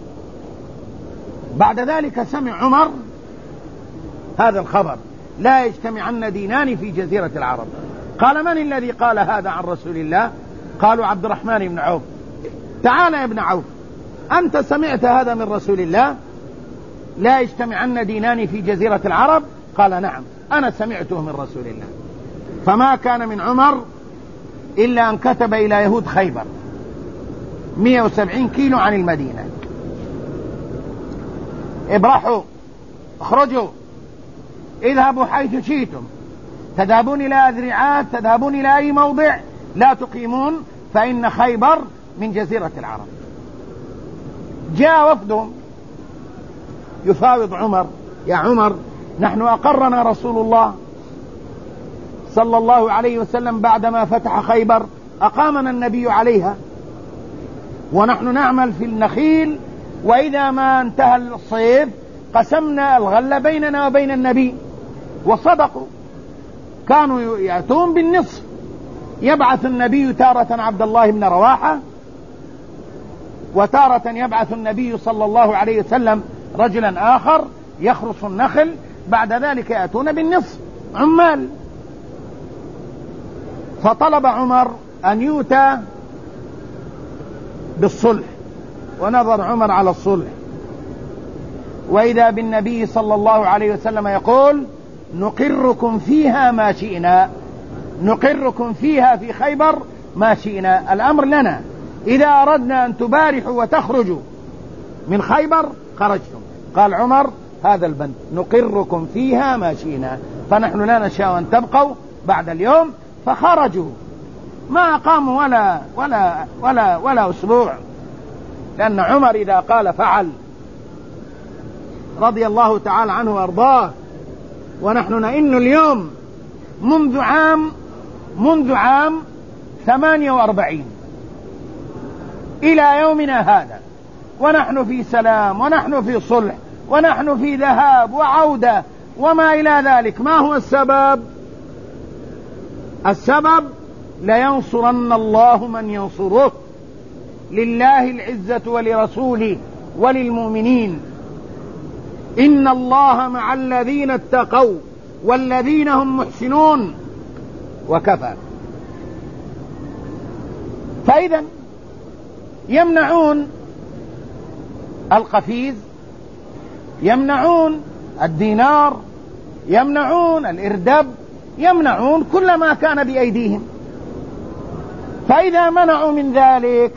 [SPEAKER 1] بعد ذلك سمع عمر هذا الخبر: لا يجتمعن دينان في جزيرة العرب. قال: من الذي قال هذا عن رسول الله؟ قالوا: عبد الرحمن بن عوف. تعال يا ابن عوف، أنت سمعت هذا من رسول الله؟ لا يجتمعن دينان في جزيرة العرب؟ قال: نعم، أنا سمعته من رسول الله. فما كان من عمر إلا أن كتب إلى يهود خيبر 170 كيلو عن المدينة: ابرحوا، اخرجوا، اذهبوا حيث شئتم، تذهبون إلى أذرعات، تذهبون إلى أي موضع، لا تقيمون، فإن خيبر من جزيرة العرب. جاء وفد يفاوض عمر: يا عمر، نحن أقرنا رسول الله صلى الله عليه وسلم بعدما فتح خيبر، أقامنا النبي عليها، ونحن نعمل في النخيل، وإذا ما انتهى الصيف قسمنا الغلة بيننا وبين النبي. وصدقوا، كانوا يأتون بالنصف، يبعث النبي تارة عبد الله بن رواحة، وتارة يبعث النبي صلى الله عليه وسلم رجلا آخر يخرص النخل، بعد ذلك يأتون بالنصف عمال. فطلب عمر أن يؤتى بالصلح، ونظر عمر على الصلح، وإذا بالنبي صلى الله عليه وسلم يقول: نقركم فيها ما شئنا، نقركم فيها في خيبر ما شئنا، الأمر لنا، إذا أردنا أن تبارحوا وتخرجوا من خيبر خرجتم. قال عمر هذا البند: نقركم فيها ما شئنا، فنحن لا نشاء أن تبقوا بعد اليوم. فخرجوا، ما أقاموا ولا أسبوع، لأن عمر إذا قال فعل رضي الله تعالى عنه وأرضاه. ونحن نئن اليوم منذ عام 48 إلى يومنا هذا ونحن في سلام، ونحن في صلح، ونحن في ذهاب وعودة وما إلى ذلك. ما هو السبب؟ السبب لينصرن الله من ينصره، لله العزة ولرسوله وللمؤمنين، إن الله مع الذين اتقوا والذين هم محسنون، وكفى. فإذا يمنعون القفيز، يمنعون الدينار، يمنعون الإردب، يمنعون كل ما كان بأيديهم. فإذا منعوا من ذلك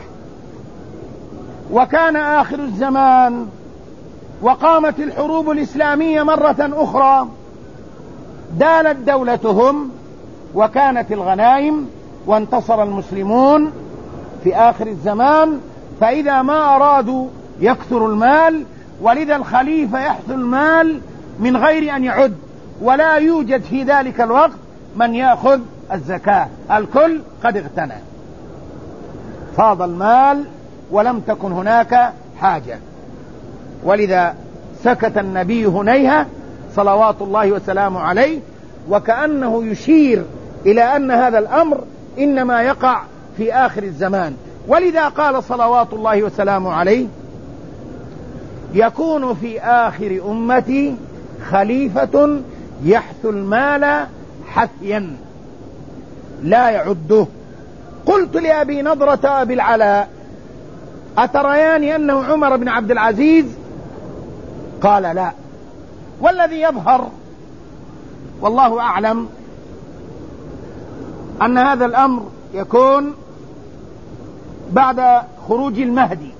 [SPEAKER 1] وكان آخر الزمان وقامت الحروب الإسلامية مرة أخرى، دالت دولتهم وكانت الغنائم وانتصر المسلمون في آخر الزمان. فإذا ما أرادوا يكثر المال، ولذا الخليفة يحث المال من غير أن يعد، ولا يوجد في ذلك الوقت من يأخذ الزكاة، الكل قد اغتنى، فاض المال ولم تكن هناك حاجة. ولذا سكت النبي هنيهة صلوات الله وسلامه عليه، وكأنه يشير إلى أن هذا الأمر إنما يقع في آخر الزمان. ولذا قال صلوات الله وسلامه عليه: يكون في آخر أمتي خليفة يحث المال حثيا لا يعده. قلت لأبي نضرة أبي العلاء: أتريان أنه عمر بن عبد العزيز؟ قال: لا. والذي يظهر والله أعلم أن هذا الأمر يكون بعد خروج المهدي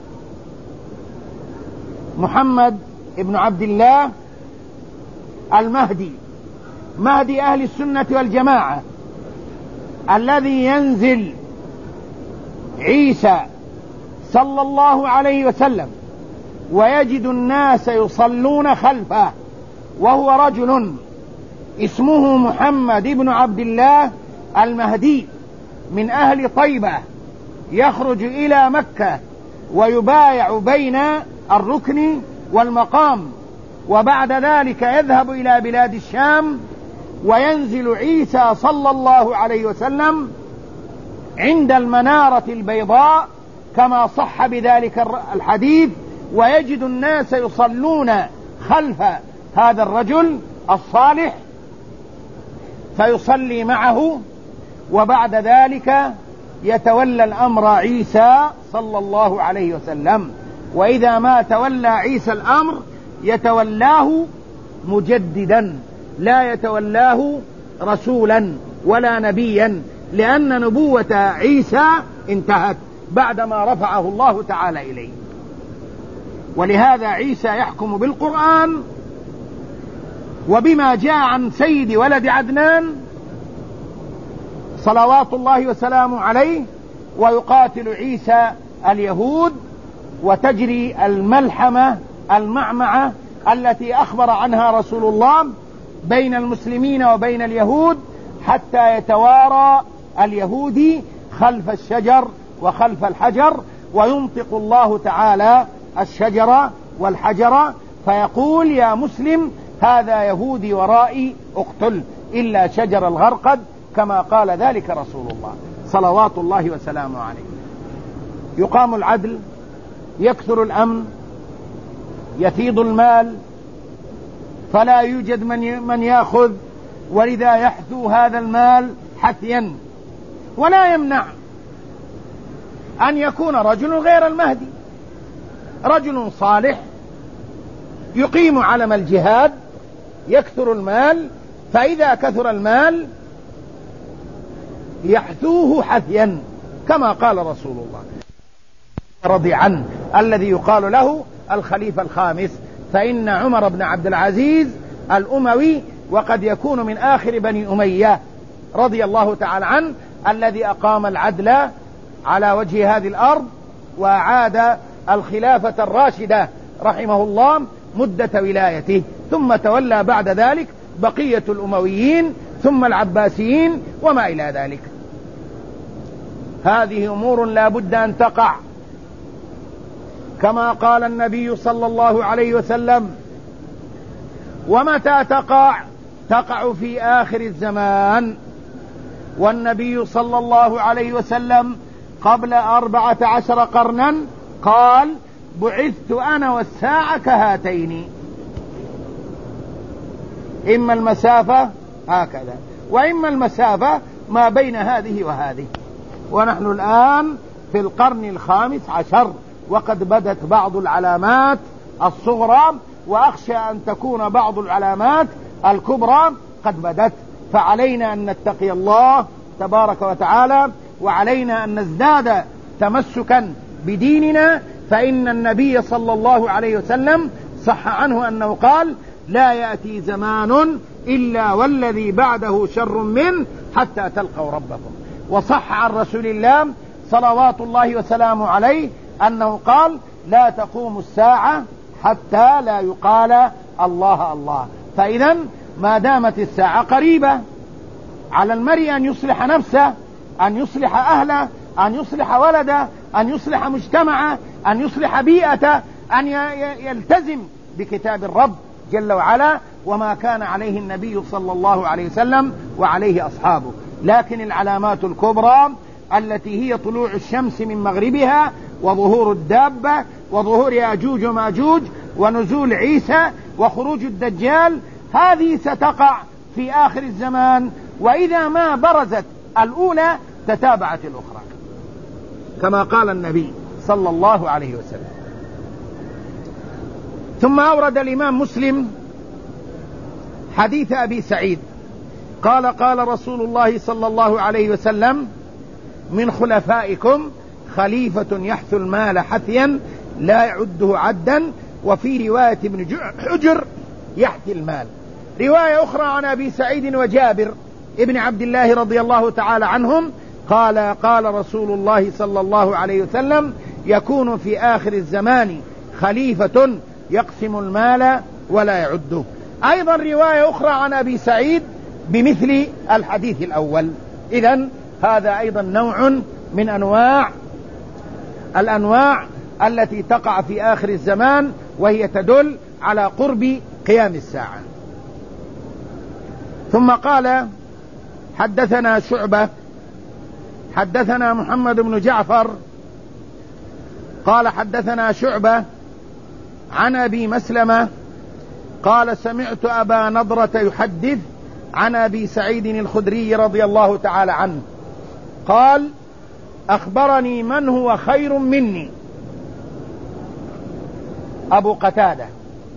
[SPEAKER 1] محمد ابن عبد الله المهدي، مهدي أهل السنة والجماعة، الذي ينزل عيسى صلى الله عليه وسلم ويجد الناس يصلون خلفه، وهو رجل اسمه محمد بن عبد الله المهدي من أهل طيبة، يخرج إلى مكة ويبايع بين الركن والمقام، وبعد ذلك يذهب إلى بلاد الشام، وينزل عيسى صلى الله عليه وسلم عند المنارة البيضاء كما صح بذلك الحديث، ويجد الناس يصلون خلف هذا الرجل الصالح فيصلي معه، وبعد ذلك يتولى الأمر عيسى صلى الله عليه وسلم. وإذا ما تولى عيسى الأمر يتولاه مجددا، لا يتولاه رسولا ولا نبيا، لأن نبوة عيسى انتهت بعدما رفعه الله تعالى إليه. ولهذا عيسى يحكم بالقرآن وبما جاء عن سيد ولد عدنان صلوات الله وسلامه عليه، ويقاتل عيسى اليهود، وتجري الملحمة المعمعة التي أخبر عنها رسول الله بين المسلمين وبين اليهود، حتى يتوارى اليهودي خلف الشجر وخلف الحجر، وينطق الله تعالى الشجر والحجر فيقول: يا مسلم هذا يهودي ورائي اقتل، إلا شجر الغرقد، كما قال ذلك رسول الله صلوات الله وسلامه عليه. يقام العدل، يكثر الأمن، يفيض المال، فلا يوجد من يأخذ، ولذا يحثو هذا المال حثيا. ولا يمنع أن يكون رجل غير المهدي، رجل صالح يقيم علم الجهاد، يكثر المال، فإذا كثر المال يحثوه حثيا كما قال رسول الله رضي عنه الذي يقال له الخليفة الخامس، فإن عمر بن عبد العزيز الأموي وقد يكون من آخر بني أمية رضي الله تعالى عنه، الذي أقام العدل على وجه هذه الأرض وأعاد الخلافة الراشدة رحمه الله مدة ولايته، ثم تولى بعد ذلك بقية الأمويين ثم العباسيين وما إلى ذلك. هذه أمور لا بد أن تقع، كما قال النبي صلى الله عليه وسلم: ومتى تقع في آخر الزمان. والنبي صلى الله عليه وسلم قبل 14 قرنا قال: بعثت أنا والساعة كهاتين. إما المسافة هكذا، وإما المسافة ما بين هذه وهذه. ونحن الآن في القرن 15، وقد بدت بعض العلامات الصغرى، وأخشى أن تكون بعض العلامات الكبرى قد بدت. فعلينا أن نتقي الله تبارك وتعالى، وعلينا أن نزداد تمسكا بديننا، فإن النبي صلى الله عليه وسلم صح عنه أنه قال: لا يأتي زمان إلا والذي بعده شر منه حتى تلقوا ربكم. وصح عن رسول الله صلوات الله وسلامه عليه أنه قال: لا تقوم الساعة حتى لا يقال الله الله. فإذا ما دامت الساعة قريبة، على المرء أن يصلح نفسه، أن يصلح أهله، أن يصلح ولده، أن يصلح مجتمعه، أن يصلح بيئته، أن يلتزم بكتاب الرب جل وعلا وما كان عليه النبي صلى الله عليه وسلم وعليه أصحابه. لكن العلامات الكبرى التي هي طلوع الشمس من مغربها، وظهور الدابة، وظهور ياجوج وماجوج، ونزول عيسى، وخروج الدجال، هذه ستقع في آخر الزمان. وإذا ما برزت الأولى تتابعت الأخرى، كما قال النبي صلى الله عليه وسلم. ثم أورد الإمام مسلم حديث أبي سعيد قال: قال رسول الله صلى الله عليه وسلم: من خلفائكم خليفة يحث المال حثيا لا يعده عدا. وفي رواية ابن حجر: يحثي المال. رواية أخرى عن أبي سعيد وجابر ابن عبد الله رضي الله تعالى عنهم قال: قال رسول الله صلى الله عليه وسلم: يكون في آخر الزمان خليفة يقسم المال ولا يعده. أيضا رواية أخرى عن أبي سعيد بمثل الحديث الأول. إذن هذا أيضا نوع من الأنواع التي تقع في آخر الزمان، وهي تدل على قرب قيام الساعة. ثم قال: حدثنا شعبة حدثنا محمد بن جعفر قال: حدثنا شعبة عن أبي مسلمة قال: سمعت أبا نضرة يحدث عن أبي سعيد الخدري رضي الله تعالى عنه قال: أخبرني من هو خير مني، أبو قتادة،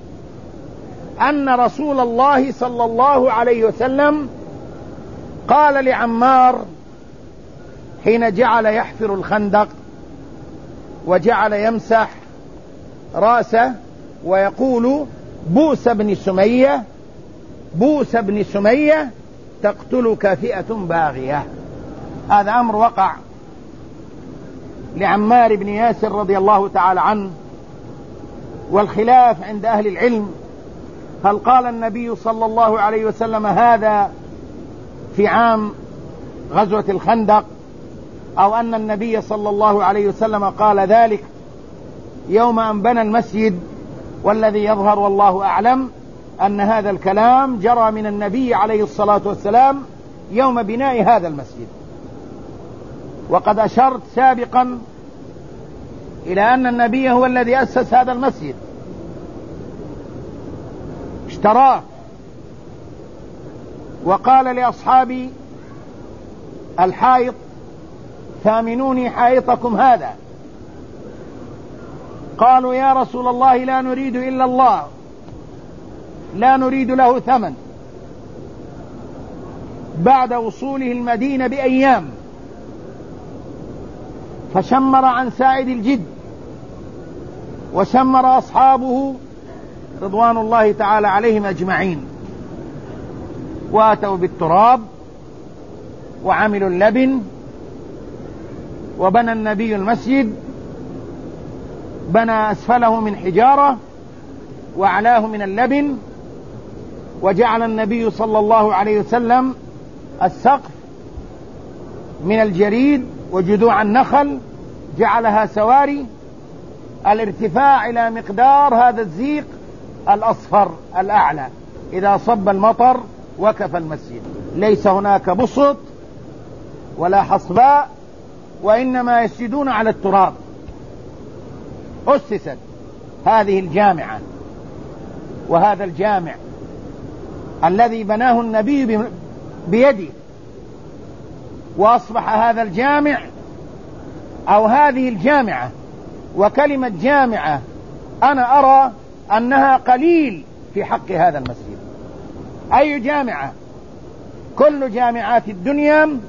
[SPEAKER 1] أن رسول الله صلى الله عليه وسلم قال لعمار حين جعل يحفر الخندق وجعل يمسح رأسه ويقول: بؤس بن سمية، بؤس بن سمية، تقتلك فئة باغية. هذا أمر وقع لعمار بن ياسر رضي الله تعالى عنه، والخلاف عند أهل العلم: هل قال النبي صلى الله عليه وسلم هذا في عام غزوة الخندق، أو أن النبي صلى الله عليه وسلم قال ذلك يوم أن بنى المسجد؟ والذي يظهر والله أعلم أن هذا الكلام جرى من النبي عليه الصلاة والسلام يوم بناء هذا المسجد. وقد أشرت سابقا إلى أن النبي هو الذي أسس هذا المسجد، اشتراه وقال لأصحاب الحائط: ثامنوني حائطكم هذا. قالوا: يا رسول الله لا نريد إلا الله، لا نريد له ثمن. بعد وصوله المدينة بأيام فشمر عن ساعد الجد، وشمر أصحابه رضوان الله تعالى عليهم أجمعين، واتوا بالتراب وعملوا اللبن، وبنى النبي المسجد، بنى أسفله من حجارة وأعلاه من اللبن، وجعل النبي صلى الله عليه وسلم السقف من الجريد وجذوع النخل، جعلها سواري، الارتفاع إلى مقدار هذا الزيق الأصفر الأعلى. إذا صب المطر وقف المسجد، ليس هناك بسط ولا حصباء، وإنما يسجدون على التراب. أسست هذه الجامعة وهذا الجامع الذي بناه النبي بيده، وأصبح هذا الجامع أو هذه الجامعة، وكلمة جامعة أنا أرى أنها قليل في حق هذا المسجد. أي جامعة؟ كل جامعات الدنيا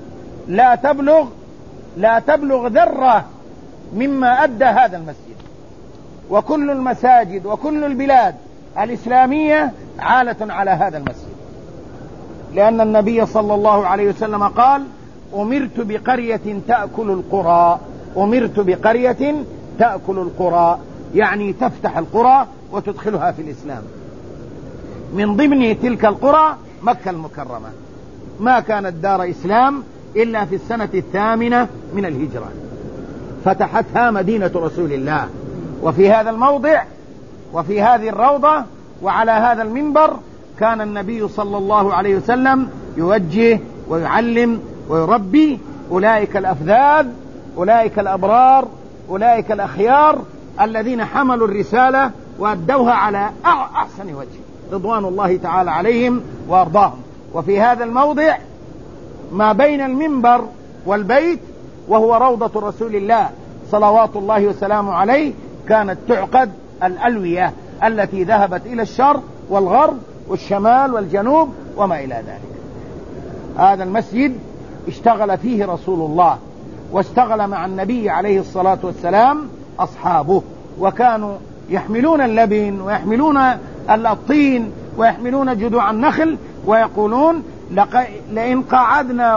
[SPEAKER 1] لا تبلغ ذرة مما أدى هذا المسجد. وكل المساجد وكل البلاد الإسلامية عالة على هذا المسجد، لأن النبي صلى الله عليه وسلم قال: أمرت بقرية تأكل القرى. أمرت بقرية تأكل القرى، يعني تفتح القرى وتدخلها في الإسلام. من ضمن تلك القرى مكة المكرمة، ما كانت دار إسلام إلا في السنة 8 من الهجرة، فتحتها مدينة رسول الله. وفي هذا الموضع وفي هذه الروضة وعلى هذا المنبر كان النبي صلى الله عليه وسلم يوجه ويعلم ويربي أولئك الأفذاذ، أولئك الأبرار، أولئك الأخيار الذين حملوا الرسالة وأدوها على أحسن وجه، رضوان الله تعالى عليهم وأرضاهم. وفي هذا الموضع ما بين المنبر والبيت، وهو روضة رسول الله صلوات الله وسلامه عليه، كانت تعقد الألوية التي ذهبت إلى الشرق والغرب والشمال والجنوب وما إلى ذلك. هذا المسجد اشتغل فيه رسول الله، واشتغل مع النبي عليه الصلاة والسلام أصحابه، وكانوا يحملون اللبن ويحملون الطين ويحملون جذوع النخل، ويقولون: لئن قعدنا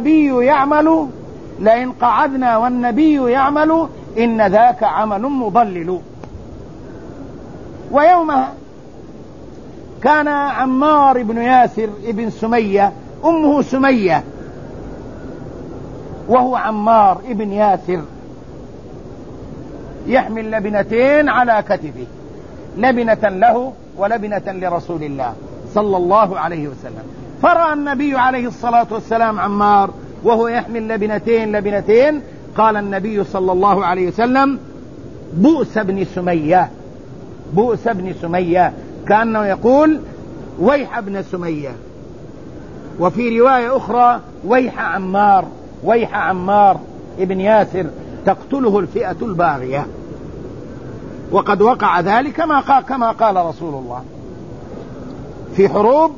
[SPEAKER 1] والنبي يعمل إن ذاك عمل مضلل. ويومها كان عمار بن ياسر ابن سمية، أمه سمية وهو عمار ابن ياسر، يحمل لبنتين على كتفه، لبنة له ولبنة لرسول الله صلى الله عليه وسلم. فرأى النبي عليه الصلاة والسلام عمار وهو يحمل لبنتين، قال النبي صلى الله عليه وسلم: بؤس ابن سمية، بؤس ابن سمية، كأنه يقول: ويح ابن سمية. وفي رواية أخرى: ويح عمار ابن ياسر، تقتله الفئة الباغية. وقد وقع ذلك كما قال رسول الله في حروب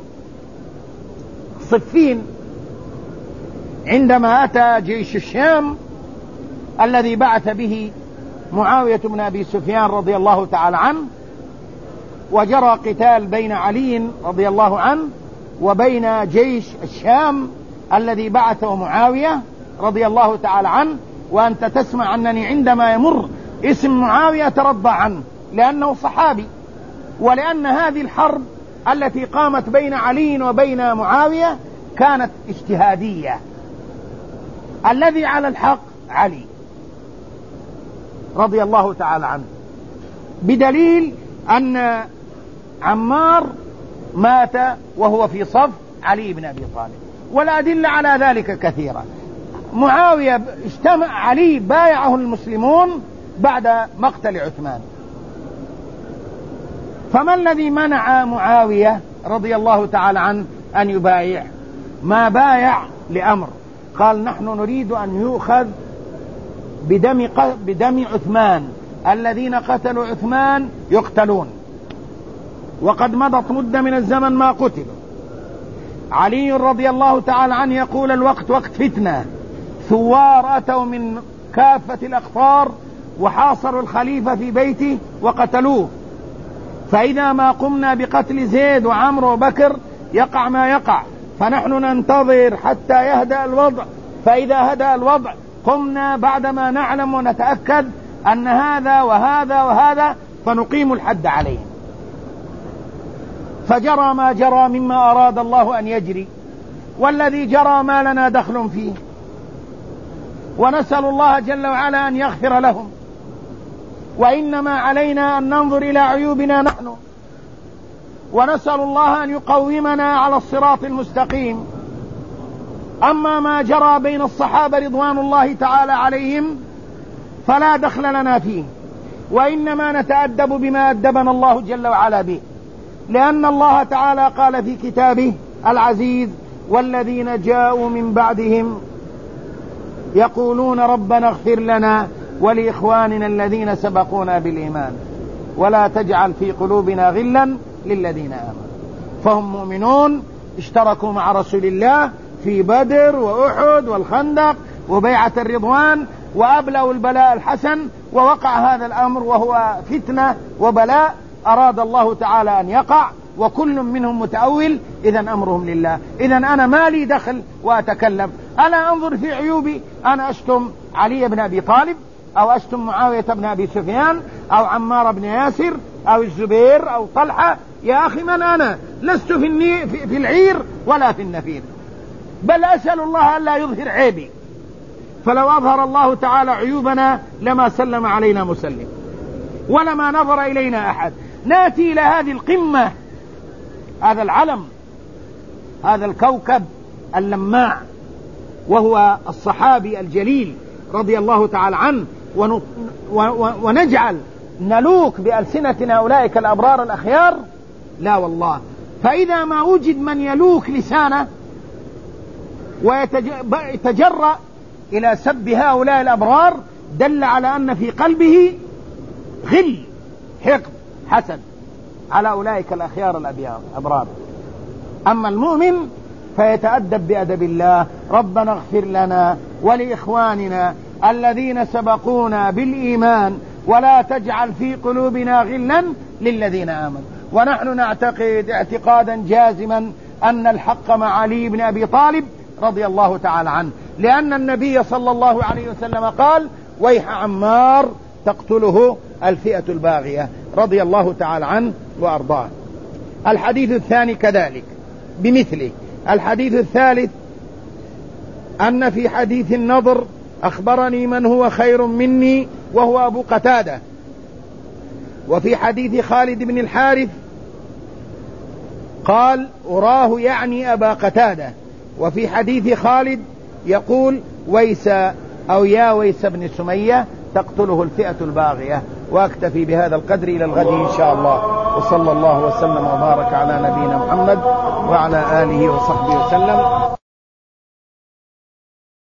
[SPEAKER 1] صفين، عندما أتى جيش الشام الذي بعث به معاوية بن أبي سفيان رضي الله تعالى عنه، وجرى قتال بين علي رضي الله عنه وبين جيش الشام الذي بعثه معاوية رضي الله تعالى عنه. وأنت تسمع أنني عندما يمر اسم معاوية ترضى عنه، لأنه صحابي، ولأن هذه الحرب التي قامت بين علي وبين معاوية كانت اجتهادية. الذي على الحق علي رضي الله تعالى عنه، بدليل أن عمار مات وهو في صف علي بن أبي طالب، والأدلة على ذلك كثيرة. معاوية علي بايعه المسلمون بعد مقتل عثمان. فما الذي منع معاوية رضي الله تعالى عنه أن يبايع؟ ما بايع لأمر، قال: نحن نريد أن يؤخذ بدم عثمان، الذين قتلوا عثمان يقتلون، وقد مضت مدة من الزمن ما قتلوا. علي رضي الله تعالى عنه يقول: الوقت وقت فتنة، ثوار أتوا من كافة الأقطار وحاصروا الخليفة في بيته وقتلوه، فإذا ما قمنا بقتل زيد وعمرو وبكر يقع ما يقع، فنحن ننتظر حتى يهدأ الوضع، فإذا هدأ الوضع قمنا بعدما نعلم ونتأكد أن هذا وهذا وهذا فنقيم الحد عليهم. فجرى ما جرى مما أراد الله أن يجري، والذي جرى ما لنا دخل فيه، ونسأل الله جل وعلا أن يغفر لهم وإنما علينا أن ننظر إلى عيوبنا نحن، ونسأل الله أن يقومنا على الصراط المستقيم. أما ما جرى بين الصحابة رضوان الله تعالى عليهم فلا دخل لنا فيه، وإنما نتأدب بما أدبنا الله جل وعلا به، لأن الله تعالى قال في كتابه العزيز: والذين جاءوا من بعدهم يقولون ربنا اغفر لنا ولإخواننا الذين سبقونا بالإيمان ولا تجعل في قلوبنا غلا للذين آمنوا. فهم مؤمنون اشتركوا مع رسول الله في بدر وأحد والخندق وبيعة الرضوان، وأبلغوا البلاء الحسن، ووقع هذا الأمر وهو فتنة وبلاء أراد الله تعالى أن يقع، وكل منهم متأول، إذن أمرهم لله. إذن أنا ما لي دخل وأتكلم، أنا أنظر في عيوبي، أنا أشتم علي بن أبي طالب أو أشتم معاوية بن أبي سفيان أو عمار بن ياسر أو الزبير أو طلحة، يا أخي من أنا؟ لست في العير ولا في النفير، بل أسأل الله ألا يظهر عيبي، فلو أظهر الله تعالى عيوبنا لما سلم علينا مسلم ولما نظر إلينا أحد. نأتي إلى هذه القمة، هذا العلم، هذا الكوكب اللماع، وهو الصحابي الجليل رضي الله تعالى عنه، ونجعل نلوك بألسنتنا أولئك الأبرار الأخيار؟ لا والله. فإذا ما وجد من يلوك لسانه ويتجرأ إلى سب هؤلاء الأبرار دل على أن في قلبه غل، حقد، حسد على أولئك الأخيار الأبرار. أما المؤمن فيتأدب بأدب الله: ربنا اغفر لنا ولإخواننا الذين سبقونا بالإيمان ولا تجعل في قلوبنا غلا للذين آمنوا. ونحن نعتقد اعتقادا جازما أن الحق مع علي بن أبي طالب رضي الله تعالى عنه، لأن النبي صلى الله عليه وسلم قال: ويح عمار تقتله الفئة الباغية، رضي الله تعالى عنه وأرضاه. الحديث الثاني كذلك بمثله. الحديث الثالث: أن في حديث النضر أخبرني من هو خير مني وهو أبو قتادة. وفي حديث خالد بن الحارث قال: أراه يعني أبا قتادة. وفي حديث خالد يقول: ويس أو يا ويس بن سمية تقتله الفئة الباغية. وأكتفي بهذا القدر إلى الغد إن شاء الله، وصلى الله وسلم وبارك على نبينا محمد وعلى آله وصحبه وسلم.